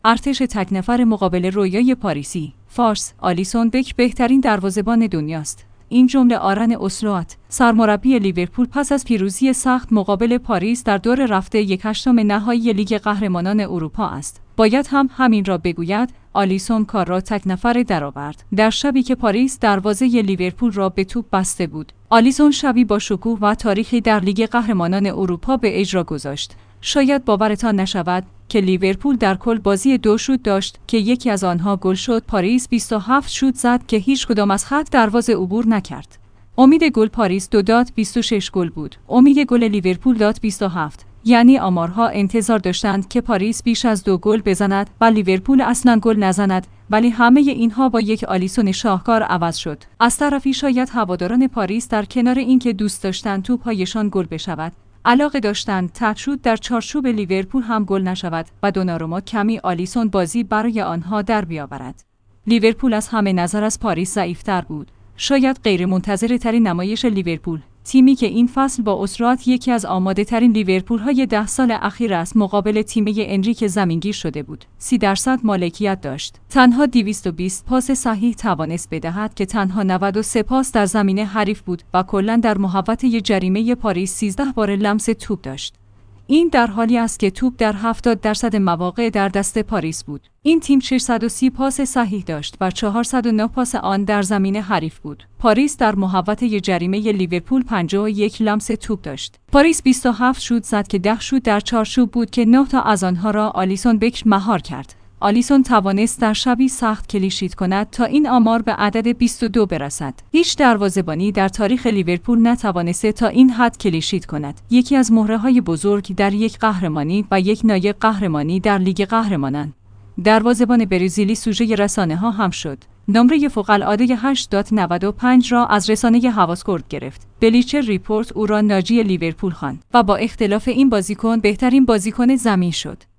ارتش تک نفر مقابل رویای پاریسی. فارس: آلیسون بک بهترین دروازه‌بان دنیاست. این جمله آرن اسلوات، سرمربی لیورپول پس از پیروزی سخت مقابل پاریس در دور رفته 1/8 نهایی لیگ قهرمانان اروپا است. باید هم همین را بگوید. آلیسون کار را تک نفره درآورد. در شبی که پاریس دروازه لیورپول را به توپ بسته بود، آلیسون شبی با شکوه و تاریخی در لیگ قهرمانان اروپا به اجرا گذاشت. شاید باورتان نشود که لیورپول در کل بازی 2 شوت داشت که یکی از آنها گل شد. پاریس 27 شوت زد که هیچ کدام از خط دروازه عبور نکرد. امید گل پاریس 2 داد 26 گل بود. امید گل لیورپول داد 27. یعنی آمارها انتظار داشتند که پاریس بیش از 2 گل بزند و لیورپول اصلا گل نزند، ولی همه اینها با یک آلیسون شاهکار عوض شد. از طرفی شاید هواداران پاریس در کنار اینکه دوست داشتند توپ‌هایشان گل بشود، علاقه داشتند تچ‌شوت در چارچوب لیورپول هم گل نشود و دوناروما کمی آلیسون بازی برای آنها در بیاورد. لیورپول از همه نظر از پاریس ضعیف‌تر بود. شاید غیرمنتظره ترین نمایش لیورپول، تیمی که این فصل با اسرات یکی از آماده ترین لیورپول‌های 10 سال اخیر است، مقابل تیم انریک زمینگیر شده بود. 30% مالکیت داشت. تنها 220 پاس صحیح توانست بدهد که تنها 93 پاس در زمین حریف بود و کلاً در محوطه جریمه پاریس 13 بار لمس توپ داشت. این در حالی است که توپ در 70% مواقع در دست پاریس بود. این تیم 630 پاس صحیح داشت و 409 پاس آن در زمین حریف بود. پاریس در محوطه جریمه لیورپول 51 لمس توپ داشت. پاریس 27 شوت زد که 10 شوت در چارچوب بود که 9 تا از آنها را آلیسون بک مهار کرد. آلیسون توانست در شبی سخت کلینشیت کند تا این آمار به عدد 22 برسد. هیچ دروازه‌بانی در تاریخ لیورپول نتوانسته تا این حد کلینشیت کند. یکی از مهره‌های بزرگ در یک قهرمانی و یک نایب قهرمانی در لیگ قهرمانان. دروازه‌بان برزیلی سوژه رسانه‌ها هم شد. نمره فوق‌العاده 8.95 را از رسانه هواسپورت گرفت. بلیچر ریپورت او را ناجی لیورپول خواند و با اختلاف این بازیکن بهترین بازیکن زمین شد.